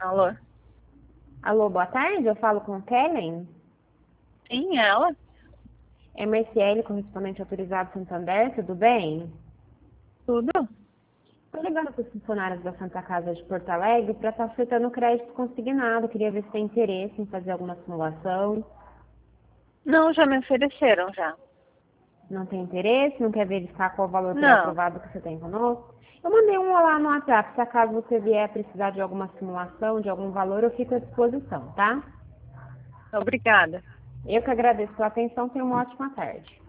Alô? Alô, boa tarde, eu falo com Kellen. Sim, ela? É Marciele, correspondente autorizado Santander, tudo bem? Tudo? Estou ligando para os funcionários da Santa Casa de Porto Alegre para estar ofertando crédito consignado. Queria ver se tem interesse em fazer alguma simulação. Não, já me ofereceram já. Não tem interesse? Não quer verificar qual o valor Não. pré-aprovado que você tem conosco? Eu mandei um lá no WhatsApp. Se acaso você vier precisar de alguma simulação, de algum valor, eu fico à disposição, tá? Obrigada. Eu que agradeço pela atenção. Tenha uma ótima tarde.